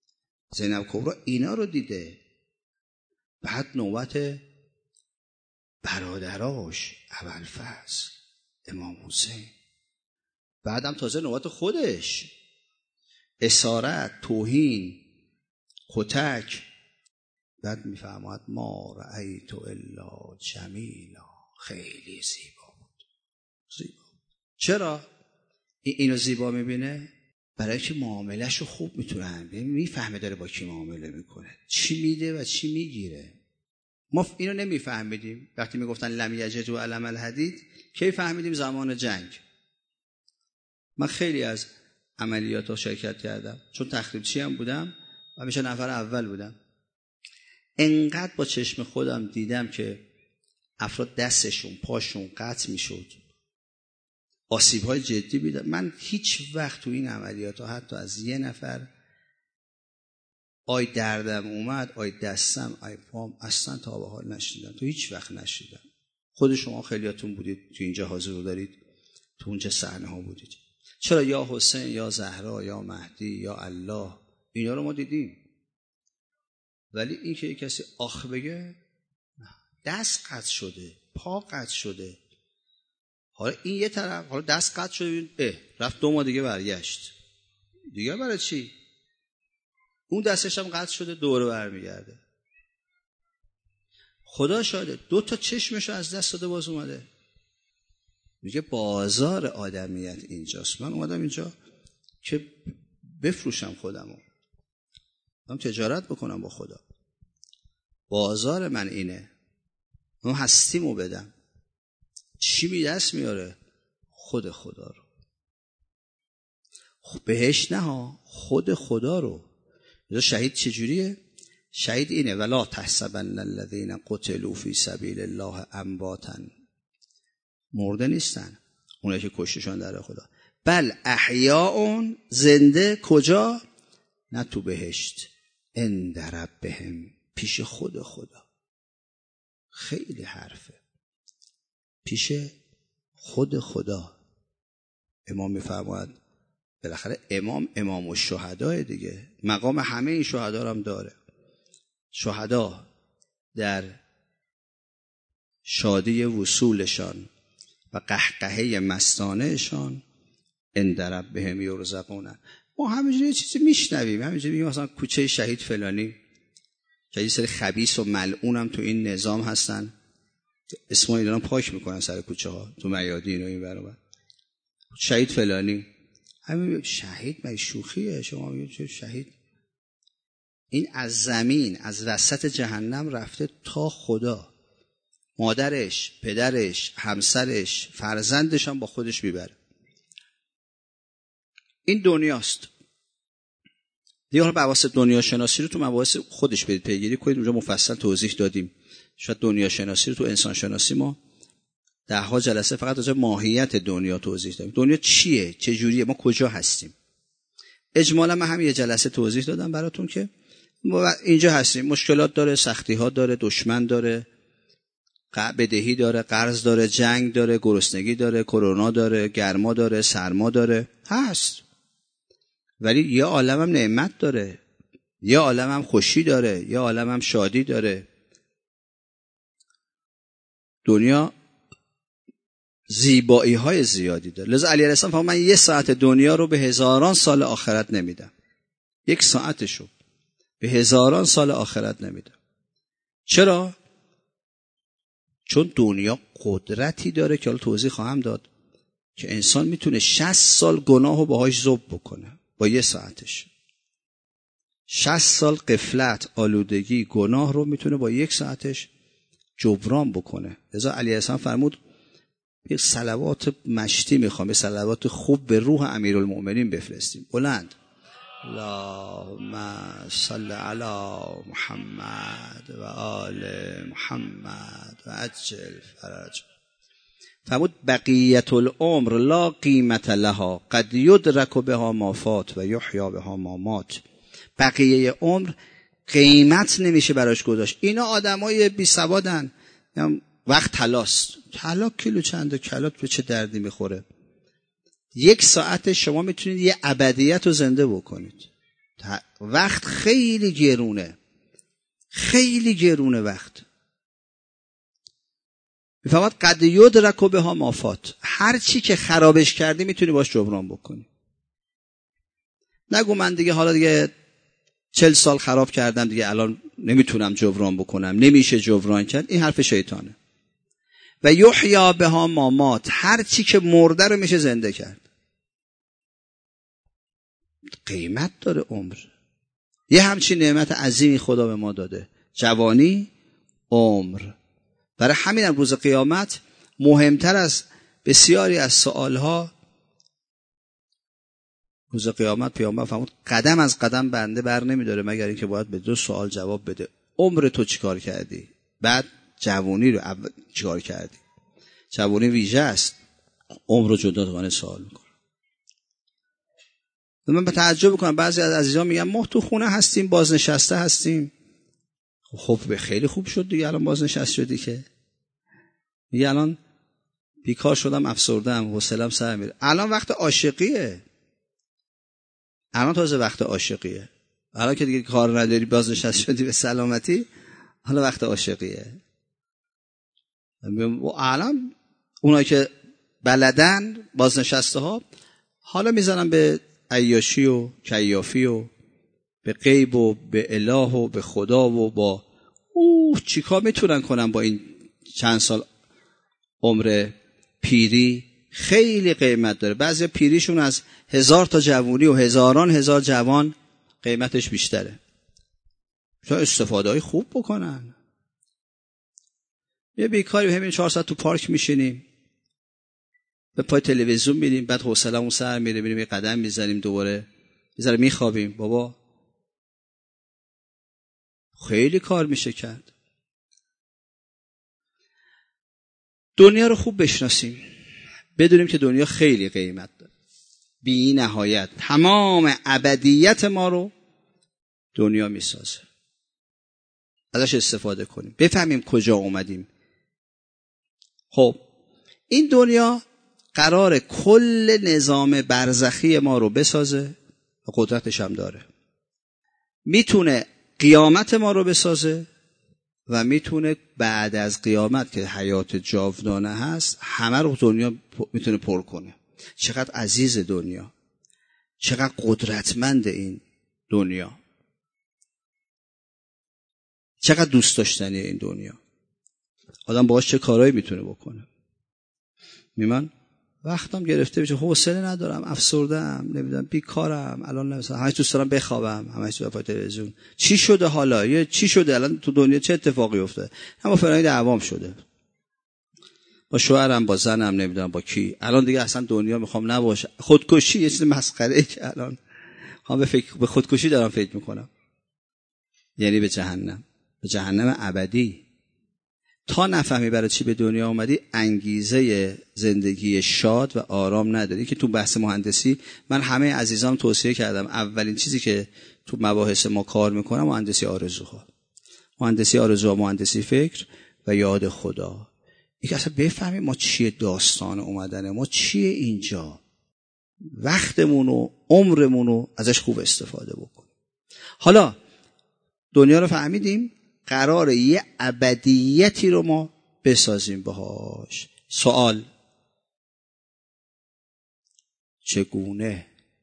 زینب کبرا اینا رو دیده. بعد نوبت برادراش ابوالفضل امام حسین، بعدم تازه نوبت خودش، اسارت، توهین، کتک. بعد میفرماید ما رأیت الا جمیلا، خیلی زیبا بود. زیبا. چرا اینو زیبا میبینه؟ برای که معاملهشو خوب میتونه میفهمه داره با کی معامله میکنه، چی میده و چی میگیره. ما اینو نمیفهمیدیم وقتی میگفتن لم یجدوا علم الحدید. کی فهمیدیم؟ زمان جنگ. من خیلی از عملیات ها شرکت کردم، چون تخریبچی هم بودم و همیشه نفر اول بودم. انقدر با چشم خودم دیدم که افراد دستشون پاشون قطع میشد، آسیب‌های جدی بیدم. من هیچ وقت تو این عملیات ها حتی از یه نفر آی دردم اومد، آی دستم، آی پام، اصلا تا به حال نشیدم، تو هیچ وقت نشیدم. خود شما خیلیاتون بودید تو اینجا حاضر دارید، تو اونجا صحنه ها بودید. چرا یا حسین یا زهرا یا مهدی یا الله، اینا رو ما دیدیم، ولی این که کسی آخ بگه، دست قطع شده، پا قطع شده. حالا این یه طرف، حالا دست قطع شده، رفت 2 ماه دیگه برگشت دیگه، برای چی؟ اون دستش هم قطع شده، دوره برمیگرده. خدا شاهده 2 تا چشمشو از دست داده، باز اومده. میگه بازار آدمیت اینجاست. من اومدم اینجا که بفروشم خودمو، من تجارت بکنم با خدا. بازار من اینه، من هستیمو بدم. چی می دست میاره؟ خود خدا رو. بهش نه ها، خود خدا رو. شهید چجوریه؟ شهید اینه ولا تحسبن الذین قتلوا فی سبیل الله امواتا، مرده نیستن اونایی که کشتشون در خدا، بل احیاء، زنده. کجا؟ نه تو بهشت، عند ربهم، پیش خود خدا. خیلی حرفه، پیش خود خدا. امام میفرماید بالاخره امام الشهداء دیگه، مقام همه این شهدا هم داره. شهدا در شادی وصولشان و قهقهه مستانهشان عند ربهم یرزقون. ما همینجوری یه چیزی میشنویم، همینجوری میگیم مثلا کوچه شهید فلانی، که یه سری خبیث و ملعون هم تو این نظام هستن، اسم اینا رو پاک میکنن سر کوچه ها، تو میادین و این برابر شهید فلانی. همین شهید مگه شوخیه؟ شما میگید چه شهید؟ این از زمین، از وسط جهنم رفته تا خدا، مادرش، پدرش، همسرش، فرزندش هم با خودش میبره. این دنیاست دیگه. حالا مباحث دنیا شناسی رو تو مباحث خودش برید پیگیری کنید، اونجا مفصل توضیح دادیم. شاید دنیا شناسی رو تو انسان شناسی ما 10 جلسه فقط راجع به ماهیت دنیا توضیح دادیم. دنیا چیه؟ چه جوریه؟ ما کجا هستیم؟ اجمالا من هم یه جلسه توضیح دادم براتون که ما اینجا هستیم، مشکلات داره، سختی ها داره، دشمن داره، بدهی داره، قرض داره، جنگ داره، گرسنگی داره، کرونا داره، گرما داره، سرما داره، هست. ولی یه عالم هم نعمت داره، یه عالم هم خوشی داره، یه عالم هم شادی داره. دنیا زیبایی های زیادی داره. لذا علی علیه السلام فرمود من 1 ساعت دنیا رو به 1000 سال آخرت نمیدم. 1 ساعتشو به 1000 سال آخرت نمیدم. چرا؟ چون دنیا قدرتی داره که حالا توضیح خواهم داد که انسان میتونه 60 سال گناهو باهاش ذوب بکنه با 1 ساعتش. 60 سال غفلت، آلودگی، گناه رو میتونه با 1 ساعتش جبران بکنه. لذا علی السلام فرمود یک صلوات مشتی میخوام، یک صلوات خوب به روح امیرالمؤمنین بفرستیم. بلند اللهم صل علی محمد و آل محمد و عجل فرج. فرمود بقیت العمر لا قیمت لها قد یدرک بها ما فات و یحیی بها ما مات. بقیه عمر قیمت نمیشه براش گذاشت. اینا آدمای بی سوادن، وقت طلاست. طلا کیلو چنده؟ کلات به چه دردی میخوره؟ 1 ساعت شما میتونید یه ابدیت رو زنده بکنید. وقت خیلی گرونه، خیلی گرونه وقت. میفهمد قد یدرک بها ما فات. هر چی که خرابش کردی میتونی باش جبران بکنی. نگو من دیگه حالا دیگه 40 سال خراب کردم دیگه الان نمیتونم جبران بکنم، نمیشه جبران کرد. این حرف شیطانه. و یحیی بها ما مات. هر چی که مرده رو میشه زنده کرد. قیمت داره عمر. یه همچین نعمت عظیمی خدا به ما داده، جوانی، عمر. برای همین هم روز قیامت مهمتر از بسیاری از سوالها، روز قیامت پیامبر فرمود قدم از قدم بنده بر نمیداره مگر اینکه باید به 2 سوال جواب بده. عمر تو چیکار کردی؟ بعد جوانی رو چیکار کردی؟ جوانی ویژه است، عمر رو جداگانه سوال میکنه. من به تعجب میکنم بعضی از عزیزان میگن ما تو خونه هستیم، بازنشسته هستیم. خب خیلی خوب شد دیگه، الان بازنشسته شدی که میگه الان بیکار شدم، افسردم، حوصله‌ام سر میره. الان وقت عاشقیه. الان تازه وقت عاشقیه. الان که دیگه کار نداری، بازنشسته شدی به سلامتی، حالا وقت عاشقیه. الان اونایی که بلدن بازنشسته ها حالا میزنن به عیاشی و کیافی و به غیب و به اله و به خدا و با چیکار میتونن کنن با این چند سال عمر پیری. خیلی قیمت داره. بعضی پیریشون از 1000 تا جوانی و هزاران هزار جوان قیمتش بیشتره. چون استفاده های خوب بکنن. یه بیکاری همین 4 ساعت تو پارک میشینیم، به پای تلویزیون میریم، بعد حوصله‌مون سر میره، میریم یه قدم میزنیم، دوباره میذاره میخوابیم. بابا خیلی کار میشه کرد. دنیا رو خوب بشناسیم، بدونیم که دنیا خیلی قیمت داره، بی نهایت. تمام ابدیت ما رو دنیا میسازه. ازش استفاده کنیم، بفهمیم کجا اومدیم. خب این دنیا قرار کل نظام برزخی ما رو بسازه و قدرتش هم داره. میتونه قیامت ما رو بسازه و میتونه بعد از قیامت که حیات جاودانه هست همه رو دنیا میتونه پر کنه. چقدر عزیز دنیا، چقدر قدرتمند این دنیا، چقدر دوست داشتنی این دنیا. آدم باهاش چه کارهایی میتونه بکنه. من وقتم گرفته میشه، حوصله ندارم، افسرده‌ام، نمیدونم بیکارم، الان مثلا همش دوست دارم بخوابم، همش تو تلویزیون. چی شده حالا؟ یا چی شده الان تو دنیا؟ چه اتفاقی افتاده؟ اما فلانی دعوام شده با شوهرم، با زنم، نمیدونم با کی. الان دیگه اصلا دنیا میخوام نباشه. خودکشی یه چیز مسخره که الان هم به خودکشی دارم فکر میکنم. یعنی به جهنم ابدی. تا نفهمی برای چی به دنیا اومدی، انگیزه زندگی شاد و آرام نداری. که تو بحث مهندسی من همه عزیزام توصیه کردم اولین چیزی که تو مباحث ما کار میکنم مهندسی آرزوها، مهندسی فکر و یاد خدا. این که اصلا بفهمیم ما چیه، داستان اومدن ما چیه اینجا، وقتمون و عمرمون رو ازش خوب استفاده بکنیم. حالا دنیا رو فهمیدیم، قراره یه ابدیتی رو ما بسازیم باهاش. سوال چگونه؟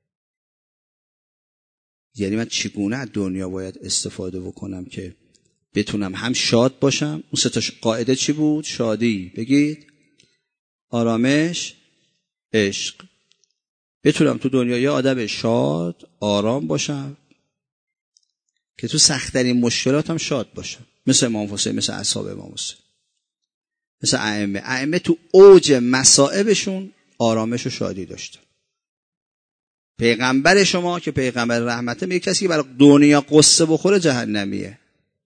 یعنی من چگونه از دنیا باید استفاده بکنم که بتونم هم شاد باشم؟ اون 3 تا قاعده چی بود؟ شادی، بگید، آرامش، عشق. بتونم تو دنیا یه آدم شاد، آرام باشم که تو سخت‌ترین مشکلاتم شاد باشم. مثل امام حسین، مثل اصحاب امام حسین، مثل ائمه تو اوج مصائبشون آرامش و شادی داشتن. پیغمبر شما که پیغمبر رحمته میگه کسی که برای دنیا قصه بخوره جهنمیه.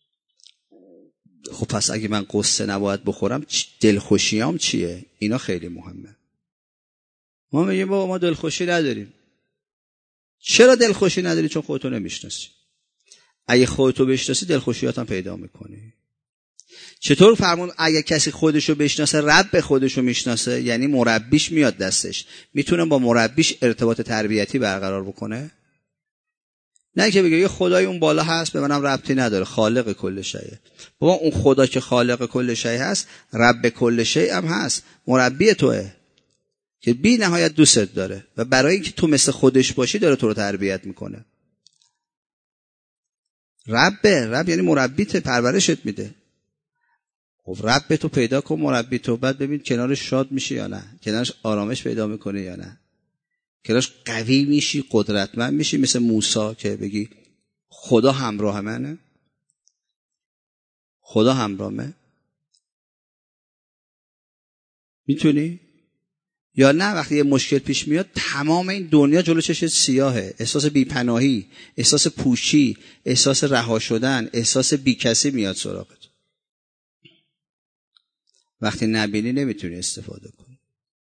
خب پس اگه من قصه نباید بخورم، دلخوشیام چیه؟ اینا خیلی مهمه. ما میگیم بابا ما دلخوشی نداریم. چرا دلخوشی نداری؟ چون خودتو نمیشناسی. اگه خودتو بشناسی دلخوشیات هم پیدا میکنی. چطور فرمون اگه کسی خودشو بشناسه، رب خودشو میشناسه، یعنی مربیش میاد دستش، میتونه با مربیش ارتباط تربیتی برقرار بکنه؟ نه که بگه یه خدای اون بالا هست به منم ربطی نداره، خالق کل شیء. بابا اون خدا که خالق کل شیء هست، رب کل شیء هم هست، مربی توئه که بی نهایت دوستت داره و برای اینکه تو مثل خودش باشی داره تو رو تربیت میکنه. رب یعنی مربیت، پرورشت میده. خب رب تو پیدا کن، مربی تو، بعد ببین کنارش شاد میشی یا نه، کنارش آرامش پیدا میکنه یا نه، کنارش قوی میشی، قدرتمند میشی مثل موسی که بگی خدا همراه منه، خدا همراهمه. میتونی یا نه وقتی یه مشکل پیش میاد تمام این دنیا جلو چشت سیاهه، احساس بی‌پناهی، احساس پوچی، احساس رها شدن، احساس بیکسی میاد سراغت. وقتی نبینی نمیتونی استفاده کنی.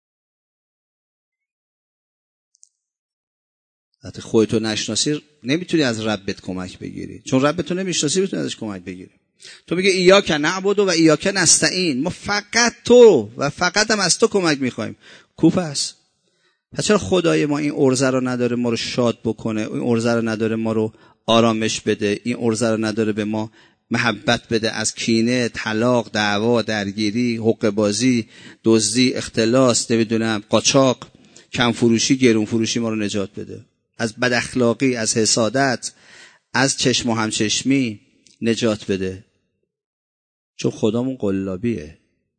وقتی خودتو نشناسی نمیتونی از ربت کمک بگیری، چون ربتو نمیشناسی میتونی ازش کمک بگیری. تو میگه ایاک نعبد و ایاک نستعین، ما فقط تو و فقط هم از تو کمک میخوایم. کوف است. پس چرا خدای ما این ارزه رو نداره ما رو شاد بکنه، این ارزه رو نداره ما رو آرامش بده، این ارزه رو نداره به ما محبت بده، از کینه، طلاق، دعوا، درگیری، حقوق بازی، دزدی، اختلاس، نمیدونم قاچاق، کم فروشی، گرون فروشی ما رو نجات بده، از بد اخلاقی، از حسادت، از چشم و همچشمی نجات بده. چون خدامون قلابیه.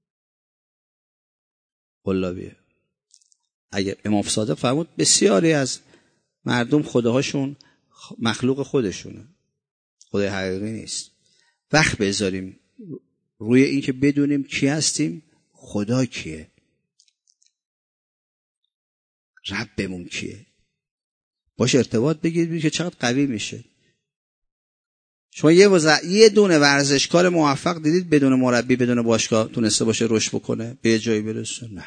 اگه امام صادق فرمود بسیاری از مردم خداهاشون مخلوق خودشونه، خدای حقیقی نیست. وقت بذاریم روی این که بدونیم کی هستیم، خدا کیه، ربمون کیه، باش ارتباط بگیرید که چقدر قوی میشه. شما یه دونه ورزشکار موفق دیدید بدون مربی، بدون باشگاه تونسته باشه رشد بکنه، به جایی برسه؟ نه.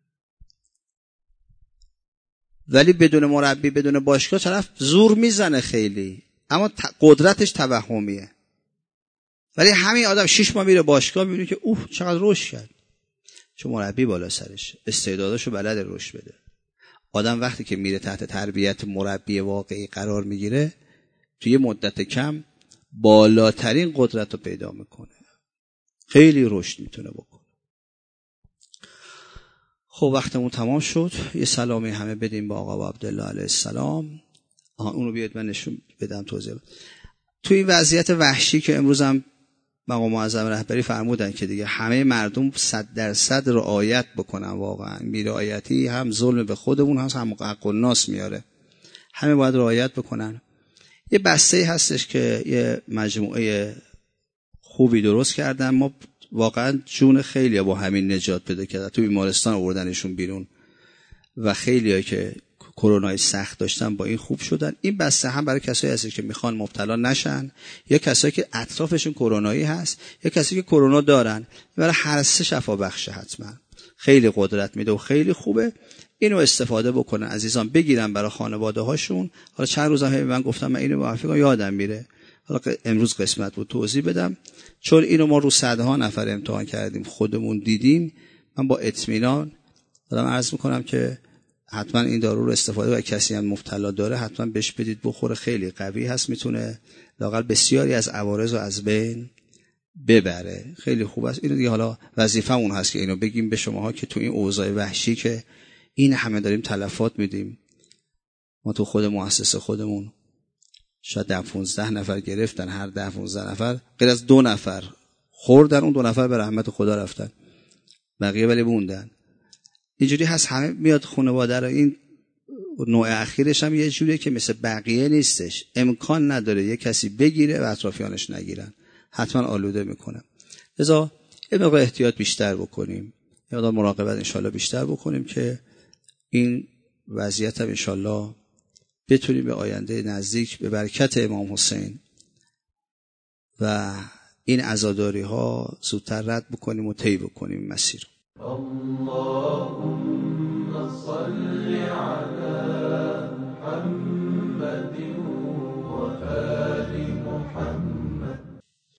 ولی بدون مربی، بدون باشگاه طرف زور میزنه خیلی، اما قدرتش توهمیه. ولی همین آدم 6 ماه میره باشگاه، میبینه که اوه چقدر رشد کرد، چون مربی بالا سرش، استعداداشو بلد رشد بده. آدم وقتی که میره تحت تربیت مربی واقعی قرار میگیره، توی مدت کم بالاترین قدرت رو پیدا میکنه، خیلی رشد میتونه بکنه. خب وقتمون تمام شد. یه سلامی همه بدیم با آقا عبدالله علیه السلام. اونو بیاد من نشون بدم توضیح. تو این وضعیت وحشی که امروز هم مقام معظم رهبری فرمودن که دیگه همه مردم 100% رعایت بکنن، واقعا بی‌رعایتی هم ظلم به خودمون هست، هم حق الناس میاره، همه باید رعایت بکنن. یه بسته هستش که یه مجموعه خوبی درست کردن، ما واقعا جون خیلی با همین نجات پیدا کردن، تو بیمارستان آوردنشون بیرون و خیلی‌ها که کرونای سخت داشتن با این خوب شدن. این بسته هم برای کسایی هست که میخوان مبتلا نشن، یا کسایی که اطرافشون کرونایی هست، یا کسایی که کرونا دارن، برای هر سه شفا بخشه. حتما خیلی قدرت میده و خیلی خوبه، اینو استفاده بکنن عزیزان، بگیرن برای خانواده هاشون. حالا چند روز هم من گفتم من اینو موافقم، یادم میره، حالا امروز قسمت بود توضیح بدم، چون اینو ما رو صدها نفر امتحان کردیم، خودمون دیدیم. من با اطمینان دارم عرض میکنم که حتما این دارو رو استفاده، و کسی هم مبتلا داره حتما بهش بدید بخوره، خیلی قوی هست، میتونه لااقل بسیاری از عوارض رو از بین ببره، خیلی خوب است. اینو دیگه حالا وظیفمون هست که اینو بگیم به شماها که تو این اوضاع وحشی که این همه داریم تلفات میدیم، ما تو خود مؤسسه خودمون شاید 10-15 نفر گرفتن، هر 10-15 نفر غیر از 2 نفر خوردن، اون 2 نفر به رحمت خدا رفتن، بقیه ولی موندن. اینجوری هست، همه میاد خانواده رو. این نوع اخیرش هم یه جوریه که مثل بقیه نیستش، امکان نداره یه کسی بگیره و اطرافیانش نگیرن، حتما آلوده میکنه. لذا یه مقدار احتیاط بیشتر بکنیم، یه مقدار مراقبت انشالله بیشتر بکنیم که این وضعیت هم انشالله بتونیم به آینده نزدیک به برکت امام حسین و این عزاداری ها زودتر رد بکنیم و طی بکنیم مسیر. اللهم صل علی